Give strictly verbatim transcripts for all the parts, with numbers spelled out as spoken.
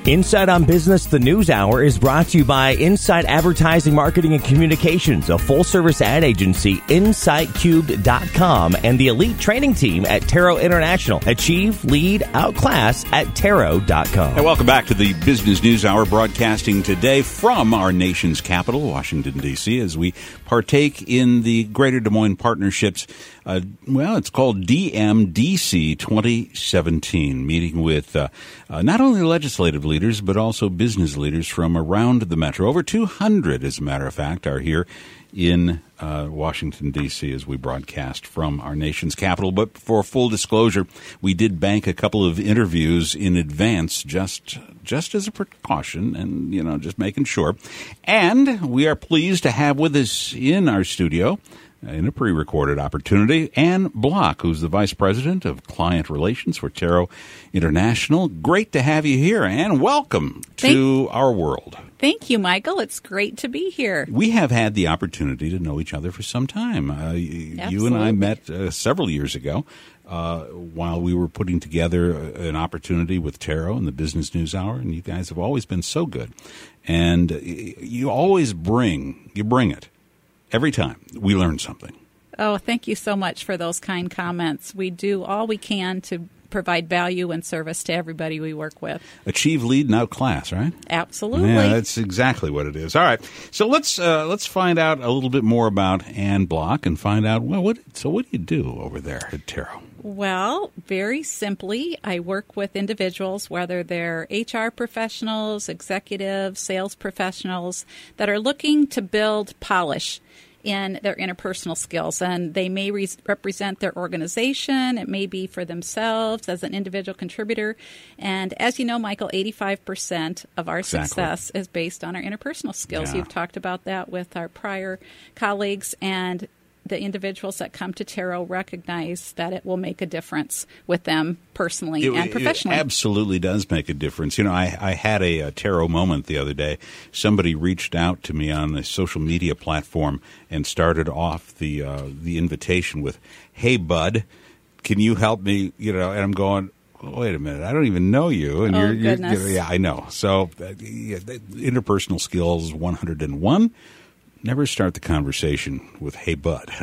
Inside on Business, the News Hour is brought to you by Insight Advertising, Marketing, and Communications, a full-service ad agency, insight cubed dot com, and the elite training team at Taro International. Achieve, lead, outclass at taro dot com. And welcome back to the Business News Hour, broadcasting today from our nation's capital, Washington, D C, as we partake in the Greater Des Moines Partnerships. Uh, well, it's called D M D C twenty seventeen, meeting with uh, uh, not only legislative leaders, but also business leaders from around the metro. Over two hundred, as a matter of fact, are here in uh, Washington, D C, as we broadcast from our nation's capital. But for full disclosure, we did bank a couple of interviews in advance, just just as a precaution and, you know, just making sure. And we are pleased to have with us in our studio, in a pre-recorded opportunity, Ann Block, who's the Vice President of Client Relations for Taro International. Great to have you here, Ann. Welcome Thank- to our world. Thank you, Michael. It's great to be here. We have had the opportunity to know each other for some time. Uh, you and I met uh, several years ago uh, while we were putting together an opportunity with Taro and the Business News Hour, and you guys have always been so good. And you always bring, you bring it. Every time we learn something. Oh, thank you so much for those kind comments. We do all we can to provide value and service to everybody we work with. Achieve, lead, and outclass, right? Absolutely. Yeah, that's exactly what it is. All right, so let's uh, let's find out a little bit more about Ann Block and find out well, what so what do you do over there at Taro? Well, very simply, I work with individuals, whether they're H R professionals, executives, sales professionals, that are looking to build polish in their interpersonal skills. And they may re- represent their organization. It may be for themselves as an individual contributor. And as you know, Michael, eighty-five percent of our Exactly. success is based on our interpersonal skills. Yeah. You've talked about that with our prior colleagues, and the individuals that come to Taro recognize that it will make a difference with them personally It, and professionally. It absolutely does make a difference. You know, I, I had a, a Taro moment the other day. Somebody reached out to me on a social media platform and started off the uh, the invitation with, "Hey, bud, can you help me?" You know, and I'm going, wait a minute, I don't even know you. And Oh, you're, you're, goodness. you're, yeah, I know. So uh, yeah, interpersonal skills one hundred and one. Never start the conversation with, "Hey, bud."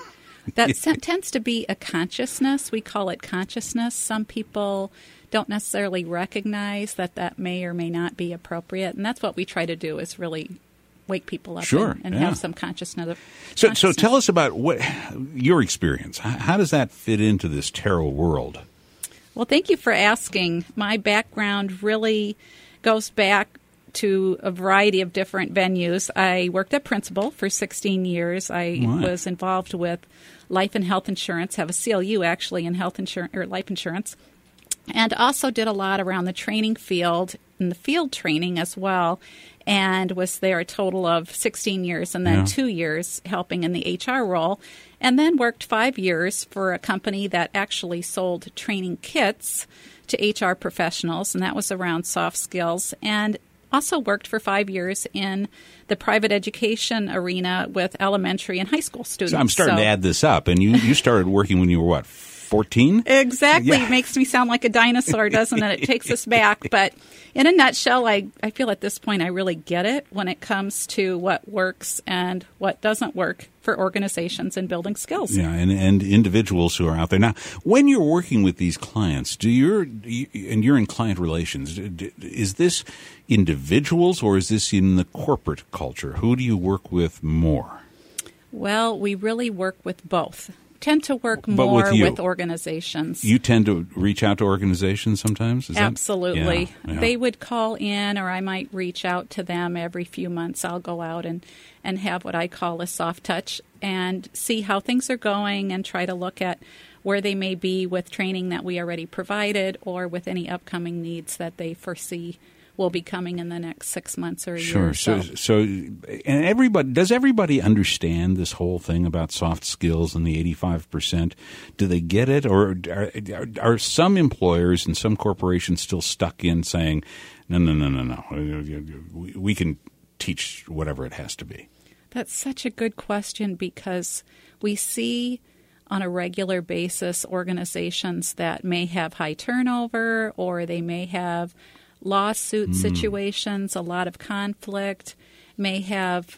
That se- tends to be a consciousness. We call it consciousness. Some people don't necessarily recognize that that may or may not be appropriate. And that's what we try to do, is really wake people up Sure, and, and yeah. have some consciousness. Of, So, so consciousness. tell us about what your experience. How, how does that fit into this Taro world? Well, thank you for asking. My background really goes back to a variety of different venues. I worked at Principal for sixteen years. I Right. was involved with life and health insurance, have a C L U actually in health insurance or life insurance, and also did a lot around the training field, in the field training as well, and was there a total of sixteen years, and then Yeah. two years helping in the H R role, and then worked five years for a company that actually sold training kits to H R professionals, and that was around soft skills, and also worked for five years in the private education arena with elementary and high school students. So I'm starting So- to add this up, and you, you started working when you were, what, fourteen? Exactly. Yeah. It makes me sound like a dinosaur, doesn't it? It takes us back. But in a nutshell, I, I feel at this point I really get it when it comes to what works and what doesn't work for organizations and building skills. Yeah, and, and individuals who are out there. Now, when you're working with these clients, do you're, you, and you're in client relations, d- d- is this individuals or is this in the corporate culture? Who do you work with more? Well, we really work with both. Tend to work But more with you. with organizations. You tend to reach out to organizations sometimes? Is that- Absolutely. Yeah, yeah. They would call in, or I might reach out to them every few months. I'll go out and, and have what I call a soft touch and see how things are going and try to look at where they may be with training that we already provided or with any upcoming needs that they foresee will be coming in the next six months or a Sure. year or So, so. so, and everybody, does everybody understand this whole thing about soft skills and the eighty-five percent? Do they get it? Or are, are some employers and some corporations still stuck in saying, no, no, no, no, no, we can teach whatever it has to be? That's such a good question, because we see on a regular basis organizations that may have high turnover or they may have lawsuit mm. situations, a lot of conflict, may have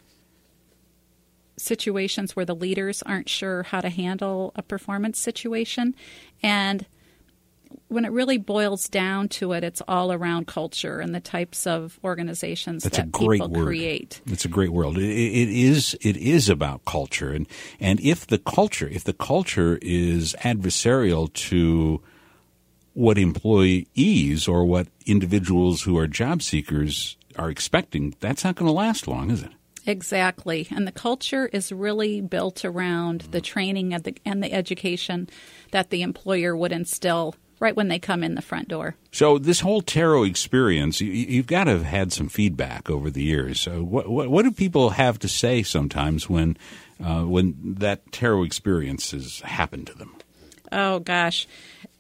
situations where the leaders aren't sure how to handle a performance situation. And when it really boils down to it, it's all around culture and the types of organizations That's that a great people word. create. It's a great word. It, it is. It is about culture, and and if the culture, if the culture is adversarial to what employees or what individuals who are job seekers are expecting, that's not going to last long, is it? Exactly. And the culture is really built around the training and the, and the education that the employer would instill right when they come in the front door. So this whole Tero experience, you, you've got to have had some feedback over the years. So what, what, what do people have to say sometimes when uh, when that Tero experience has happened to them? Oh, gosh.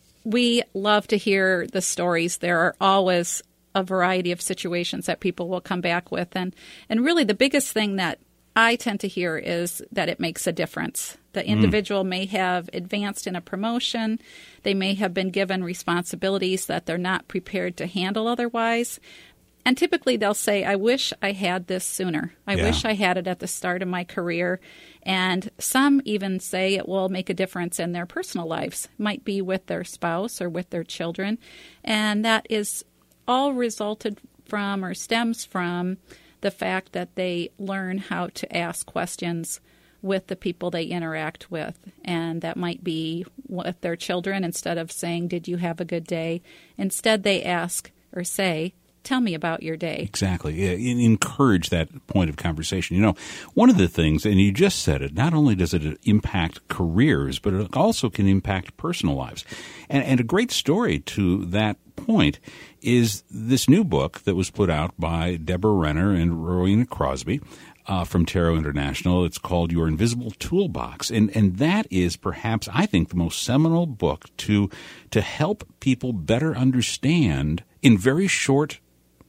We love to hear the stories. There are always a variety of situations that people will come back with. And, and really the biggest thing that I tend to hear is that it makes a difference. The individual mm. may have advanced in a promotion. They may have been given responsibilities that they're not prepared to handle otherwise. And typically they'll say, I wish I had this sooner. I yeah. wish I had it at the start of my career. And some even say it will make a difference in their personal lives. It might be with their spouse or with their children. And that is all resulted from or stems from the fact that they learn how to ask questions with the people they interact with. And that might be with their children. Instead of saying, did you have a good day? Instead, they ask or say, tell me about your day. Exactly. Yeah, encourage that point of conversation. You know, one of the things, and you just said it, not only does it impact careers, but it also can impact personal lives. And, and a great story to that point is this new book that was put out by Deborah Renner and Rowena Crosby uh, from Tero International. It's called Your Invisible Toolbox. And and that is perhaps, I think, the most seminal book to to help people better understand in very short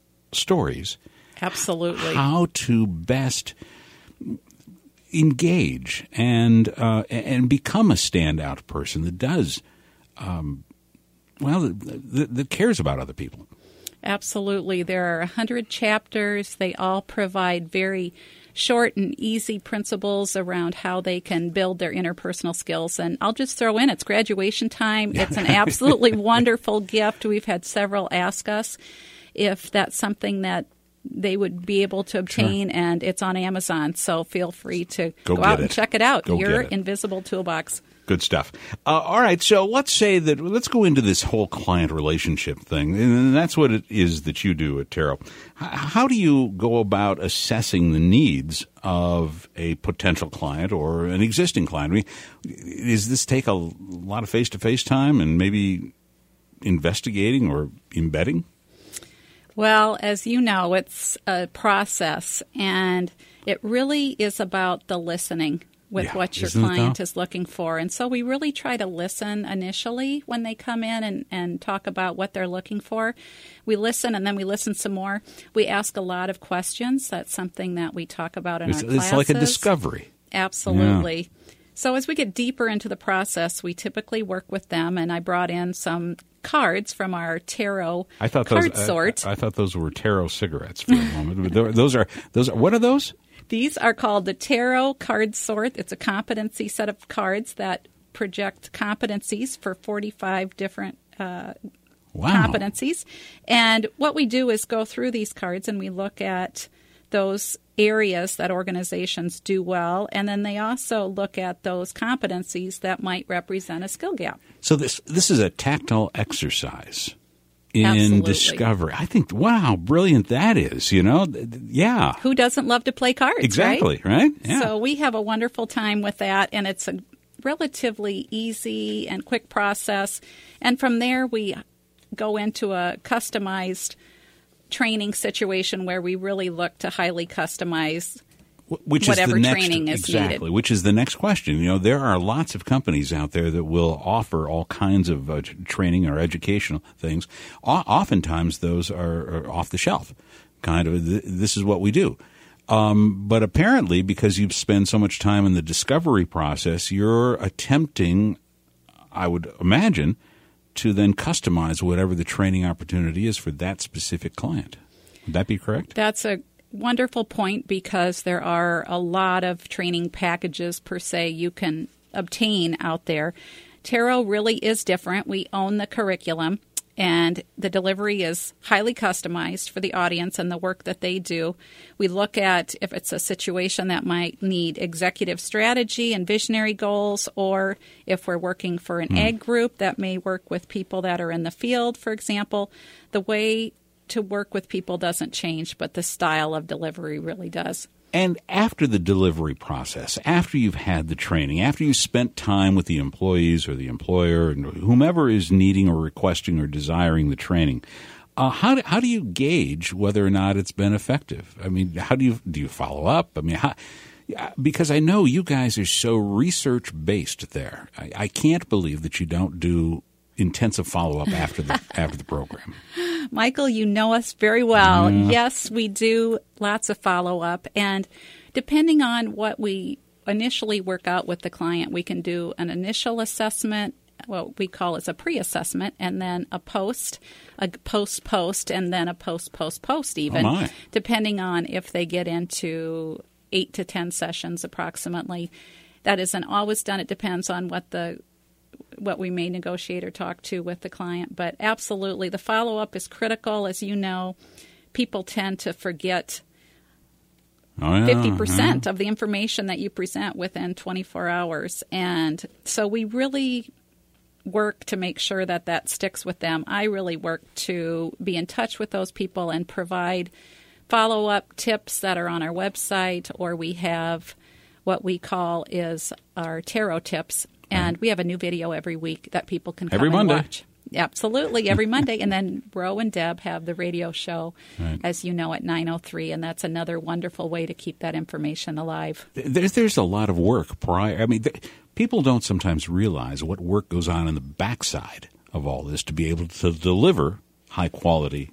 stories. Absolutely. How to best engage and uh, and become a standout person that does um, well, that, that cares about other people. Absolutely. There are one hundred chapters. They all provide very short and easy principles around how they can build their interpersonal skills. And I'll just throw in, it's graduation time. It's an absolutely wonderful gift. We've had several ask us if that's something that they would be able to obtain, sure. And it's on Amazon. So feel free to go, go out it. and check it out. Go Your it. Invisible Toolbox. Good stuff. Uh, all right, so let's say that let's go into this whole client relationship thing, and that's what it is that you do at Tero. How do you go about assessing the needs of a potential client or an existing client? I mean, does this take a lot of face-to-face time and maybe investigating or embedding? Well, as you know, it's a process, and it really is about the listening with yeah, what your client is looking for. And so we really try to listen initially when they come in and, and talk about what they're looking for. We listen, and then we listen some more. We ask a lot of questions. That's something that we talk about in it's, our classes. It's like a discovery. Absolutely. Yeah. So as we get deeper into the process, we typically work with them, and I brought in some cards from our Tero I thought card those, sort. I, I thought those were Tero cigarettes for a moment. those are those are what are those? These are called the Tero card sort. It's a competency set of cards that project competencies for forty-five different uh, wow. competencies. And what we do is go through these cards and we look at those areas that organizations do well, and then they also look at those competencies that might represent a skill gap. So this this is a tactile exercise in Absolutely. discovery. I think, wow, brilliant that is, you know? Yeah. Who doesn't love to play cards, exactly, right? right? Yeah. So we have a wonderful time with that, and it's a relatively easy and quick process. And from there, we go into a customized training situation where we really look to highly customize Which whatever is the next, training is exactly, needed. Which is the next question. You know, there are lots of companies out there that will offer all kinds of uh, training or educational things. O- oftentimes, those are, are off the shelf. Kind of, th- this is what we do. Um, but apparently, because you spend so much time in the discovery process, you're attempting, I would imagine, to then customize whatever the training opportunity is for that specific client. Would that be correct? That's a wonderful point, because there are a lot of training packages per se you can obtain out there. Taro really is different. We own the curriculum, and the delivery is highly customized for the audience and the work that they do. We look at if it's a situation that might need executive strategy and visionary goals, or if we're working for an mm. ag group that may work with people that are in the field, for example. The way to work with people doesn't change, but the style of delivery really does. And after the delivery process, after you've had the training, after you've spent time with the employees or the employer and whomever is needing or requesting or desiring the training, uh, how do, how do you gauge whether or not it's been effective? I mean, how do you do you follow up? I mean, how, because I know you guys are so research based there. I, I can't believe that you don't do intensive follow up after the after the program. Michael, you know us very well. Yeah. Yes, we do lots of follow-up. And depending on what we initially work out with the client, we can do an initial assessment, what we call is a pre-assessment, and then a post, a post-post, and then a post-post-post even, oh my. depending on if they get into eight to ten sessions approximately. That isn't always done. It depends on what the what we may negotiate or talk to with the client. But absolutely, the follow-up is critical. As you know, people tend to forget oh, yeah, fifty percent yeah. of the information that you present within twenty-four hours. And so we really work to make sure that that sticks with them. I really work to be in touch with those people and provide follow-up tips that are on our website, or we have what we call is our Taro tips. And we have a new video every week that people can come every and Monday. watch. Absolutely, every Monday. And then Ro and Deb have the radio show, right. as you know, at nine oh three, and that's another wonderful way to keep that information alive. There's, there's a lot of work prior. I mean, th- people don't sometimes realize what work goes on in the backside of all this to be able to deliver high-quality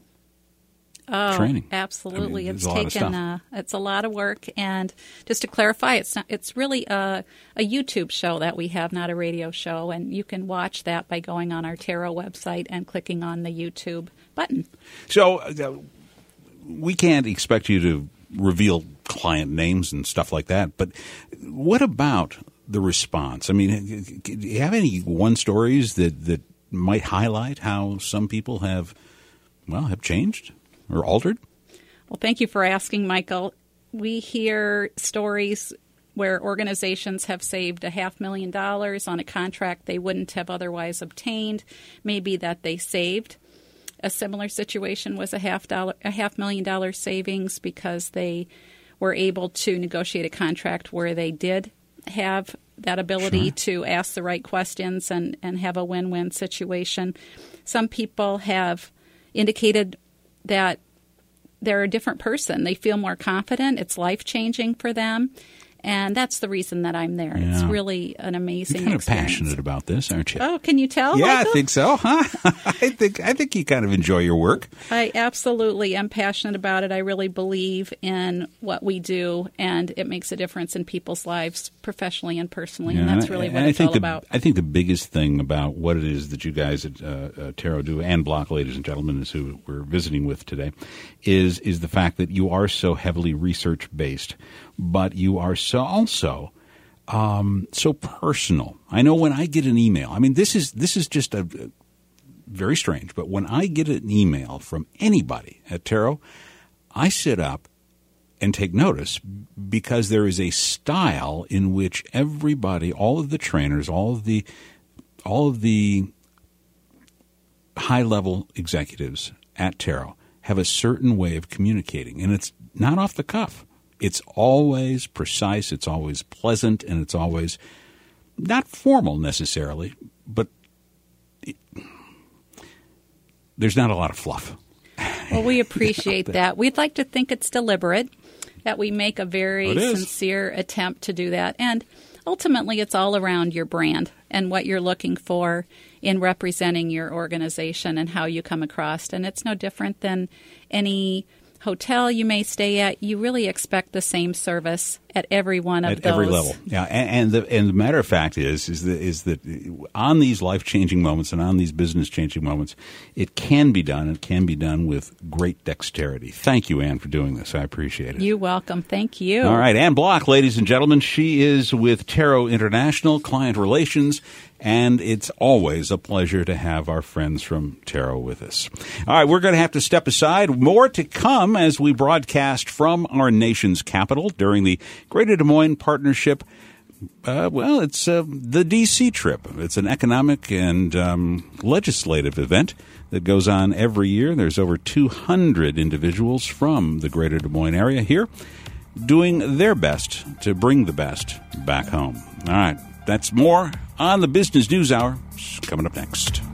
Oh, training. Absolutely. I mean, it's taken uh, it's a lot of work, and just to clarify, it's not, it's really a, a YouTube show that we have, not a radio show, and you can watch that by going on our Taro website and clicking on the YouTube button. So uh, we can't expect you to reveal client names and stuff like that, but what about the response? I mean, do you have any one stories that, that might highlight how some people have, well, have changed or altered? Well, thank you for asking, Michael. We hear stories where organizations have saved a half million dollars on a contract they wouldn't have otherwise obtained. Maybe that they saved. A similar situation was a half dollar, a half million dollar savings because they were able to negotiate a contract where they did have that ability Sure. to ask the right questions and, and have a win-win situation. Some people have indicated that they're a different person. They feel more confident. It's life-changing for them. And that's the reason that I'm there. Yeah. It's really an amazing You're kind experience. of passionate about this, aren't you? Oh, can you tell? Yeah, Michael? I think so. Huh? I think I think you kind of enjoy your work. I absolutely am passionate about it. I really believe in what we do, and it makes a difference in people's lives, professionally and personally. Yeah, and that's and really I, what and it's I think all the, about. I think the biggest thing about what it is that you guys at uh, uh, Taro do, and Block, ladies and gentlemen, is who we're visiting with today, is is the fact that you are so heavily research based, but you are so also. Um, so personal. I know when I get an email, I mean, this is this is just a, a very strange, but when I get an email from anybody at Taro, I sit up and take notice because there is a style in which everybody, all of the trainers, all of the all of the high-level executives at Taro have a certain way of communicating, and it's not off the cuff. It's always precise, it's always pleasant, and it's always not formal necessarily, but it, there's not a lot of fluff. Well, we appreciate that. We'd like to think it's deliberate, that we make a very It sincere attempt to do that. And ultimately, it's all around your brand and what you're looking for in representing your organization and how you come across. And it's no different than any hotel you may stay at. You really expect the same service at every one of at those. every level. Yeah, and, and the and the matter of fact is is that is that on these life changing moments and on these business changing moments, it can be done. It can be done with great dexterity. Thank you, Ann, for doing this. I appreciate it. You're welcome. Thank you. All right, Ann Block, ladies and gentlemen, she is with Taro International Client Relations. And it's always a pleasure to have our friends from Taro with us. All right, we're going to have to step aside. More to come as we broadcast from our nation's capital during the Greater Des Moines Partnership. Uh, well, it's uh, the D C trip. It's an economic and um, legislative event that goes on every year. There's over two hundred individuals from the Greater Des Moines area here doing their best to bring the best back home. All right. That's more on the Business News Hour coming up next.